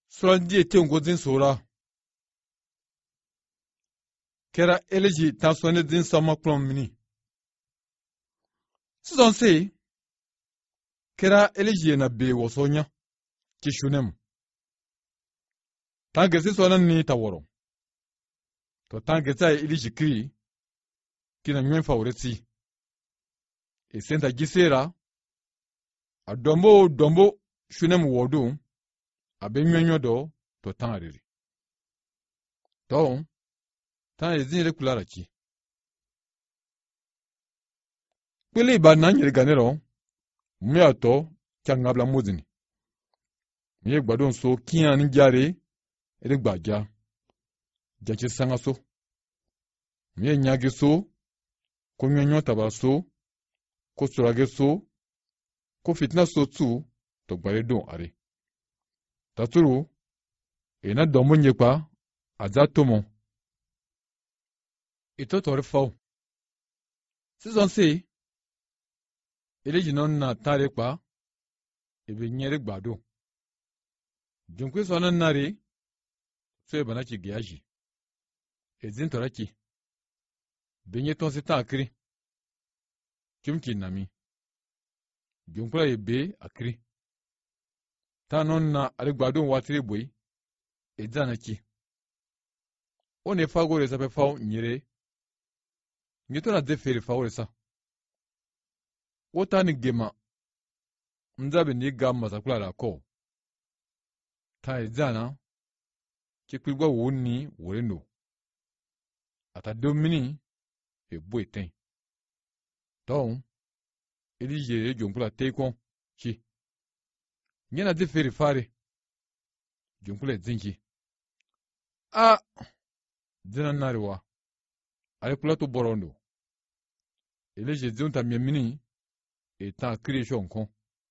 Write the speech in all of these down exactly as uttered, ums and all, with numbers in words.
Suran die te ngozin sora. Kera eleji tansone din sama klon mini. Sizon sei. Kera eleji na be wosonya. Kishunem. Tangesi sonan ni taworo. To tangesi ay eleji kri. Kina nywen favoreti. E senta gisera. A dombo dombo shunem wodu. Abe nywenyo do to tangariri. To. Tan ezin kulara ki. Kwele ba nanyere ganero. Mwe ato kyangabla mozini. Mwe gbadon so kiyan ni jare ere gbaja. Jache sanga so. Mwe nyage so. Ko nyonyo taba so. Ko surage so. Ko fitna so tu to gbare don are. Taturu ena dombo nyekpa aza tomo. Ito tore fau. Sizon se eleji non na tare kwa ebe nyere gbado. Junkwe so nan nare so e bana ki giaji. Ezin toraki. Benye ton se ta akri. Kimki nami. Junkwe ebe akri. Ta non na ale gbado watire boy. Edzanaki. One fago le sape fau nyere. Ngito na defere fawore sa. Wota ni gema. Mzabe ni gama za kula la ko. Ta ezana. Kipigwa wuni worendo. Ata domini. E bwe ten. Ton. Eli jere jonkula teikon. Ki. Nyena defere fare. Jonkula zinki. Ah. Zina nariwa. Ale kula to borondo. Ele je zion ta miemini. E ta kiri shonkon.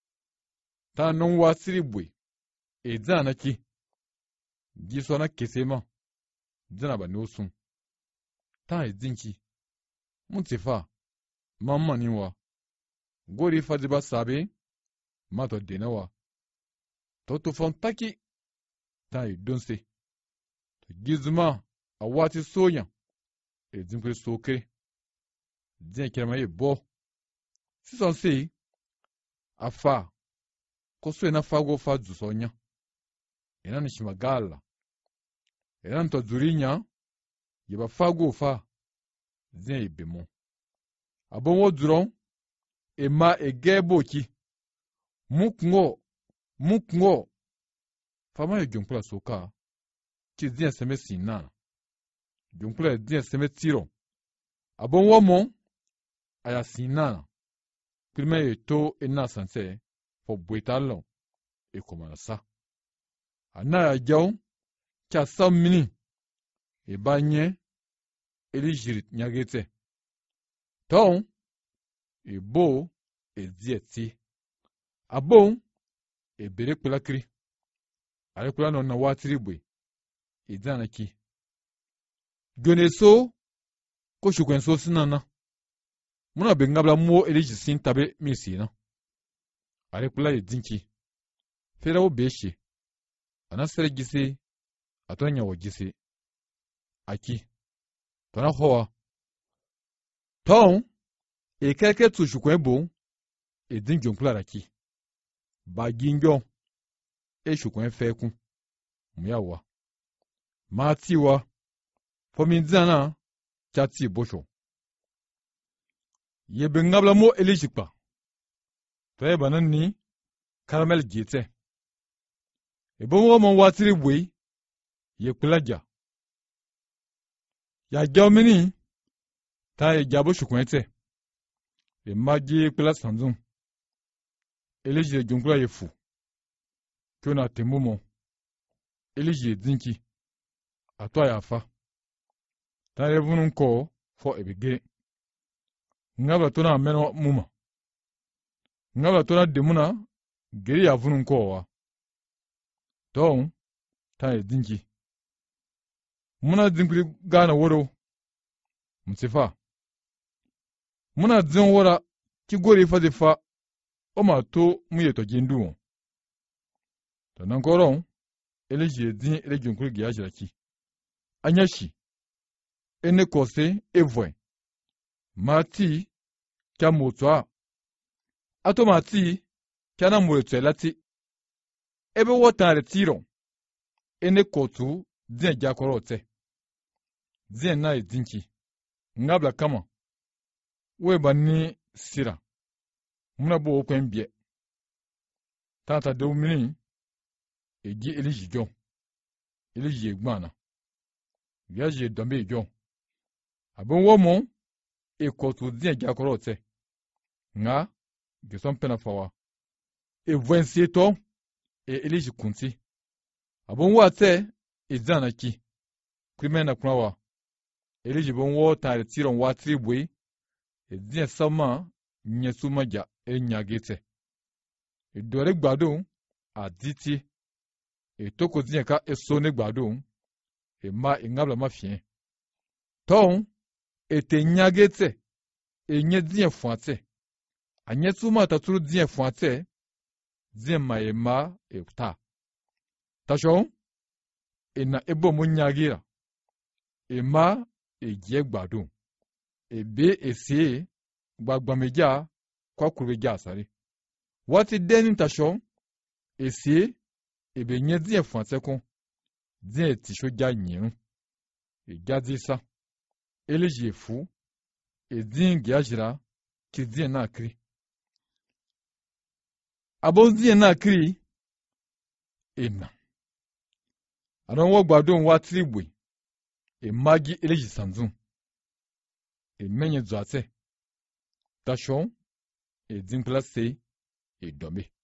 Ta non wa siribwe. E zana ki. Gisona kesema. Zana ba nosun. Ta e zinki. Muntifa. Mamma niwa. Gori faziba sabe. Mato denawa. Toto fontaki. Ta e donse. Gizuma. Awati soya. E zinkwe soke. Zin kirama ye bo. Sizon se. Afa. Koso ena fago fa zusonya. Ena nishimagala. Ena nto zurinya. Yeba fago fa. Zin ye bemo. Abon wo duron. Ema e gebo ki. Mukngo. Mukngo. Fama ye jonkula soka. Ki zin seme sinana. Jonkula zin seme tiro. Abon wo mon. Aya sinana. Prima ye to ena sanse. Fo bwetalon. E komana sa. Ana ya jaw. Kya sa mini. E banye. Eli jirit nyagete. Ton. E bo. E dieti. Abon. E bere kula kri. Ale kula non na watiri bwe. E zana ki. Gone so. Ko shukwen so sinana. Muna bengabla mo eleji sin tabe misi na. Ale kula ye dinki. Fera wo beshi. Ana sere gise. Atonya wo gise. Aki. Tona hoa. Ton. E keke tu shukwen bon. E din jonkula raki. Ba gingon. E shukwen fekun. Muyawa. Matiwa. Fominzana. Chati bosho. Ye bengabla mo elejikpa. Toye banan ni. Karamel gite. E bon mo watiri bwe. Ye kulaja. Ya jamini. Ta ye jabo shukwente. E magi kula sanzun. Eleji jonkula ye fu. Kyona temumo. Eleji zinki. Atwa ya fa. Ta ye vunun ko. Fo ebege. Ngaba tona meno muma. Ngaba tona demuna. Geri ya vunun ko wa. Ton. Ta ye zinki. Muna zinkuri gana woro. Msifa. Muna zin wora. Ki gori fazi fa. Oma to muye to jindu. Tanan koron. eleji din eleji nkuru gi ajira ki anyashi ene kose evwe mati kya motwa ato mati kya na mwetwe lati ebe wotare tiro ene kotu din jakorote din na edinki ngabla kama we bani sira muna bo okwen bie tata de umini eji eliji jo eliji egbana viaje dombe jo abon womo e kotu din jakorote nga geson pena fawa e vensieto e eliji kunti abon wate e zana ki krimena kunawa eliji bon wo tare tiron wa tribwe e din sama nyesu maja e nyagete e dore gbado aditi e toko din ka e sone gbado e ma e ngabla mafien ton e te nyagete e nye din fuate anyesu ma taturu din fuate din ma e ma e ta tashon e na ebo mo nyagira e ma e je gbado e be e se gbagbameja kwa kurubeja asare wati deni tashon e se e be nye din fuate kon din ti soja nyin e gadisa eleji efu e din giajira ki din na kri abon din na kri e na anon wo gbado wa tribwe e magi eleji sanzun e menye zoate tashon e din place e dombe